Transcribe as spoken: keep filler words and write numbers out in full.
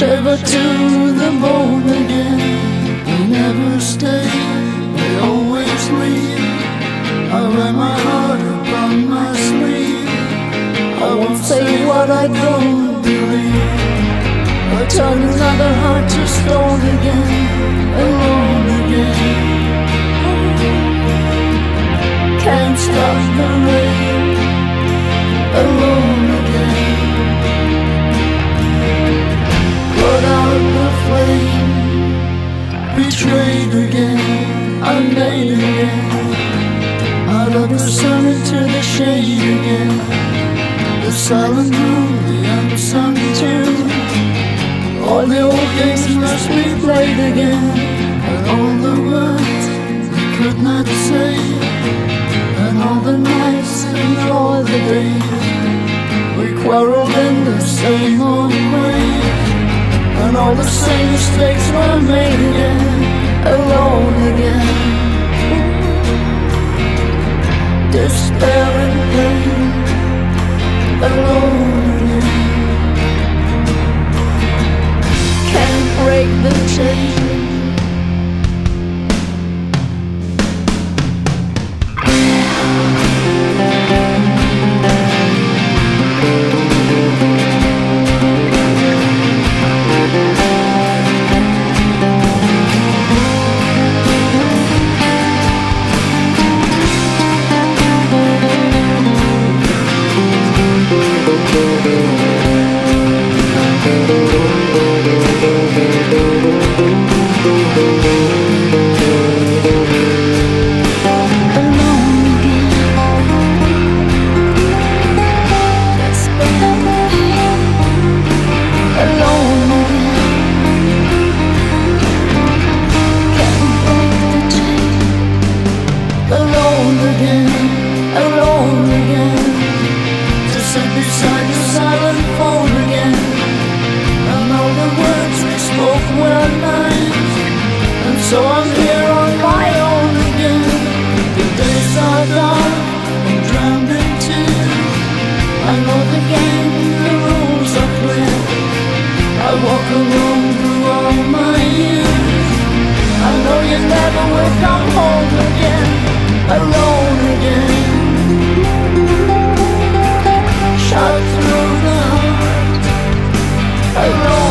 shiver to the bone again. We never stay, we always leave. I wear my heart upon my sleeve. I won't say what I don't believe. I turn another heart to stone again, alone again. Can't stop the rain, alone again. Put out the flame, betrayed again, unmade again. Out of the sun into the shade again. The silent room, the unsung tune. All the old games must be played again. And all the words we could not say. And all the nights and all the days we quarreled in the same old way. And all the same mistakes were made again, alone again. Despair and pain, alone again. Can't break the chain. Beside the silent phone again. And all the words we spoke were lies. And so I'm here on my own again. The days are dark and drowned in tears. I know the game, the rules are clear. I walk alone through all my years. I know you never will come home again, alone again. Shot through the heart, alone.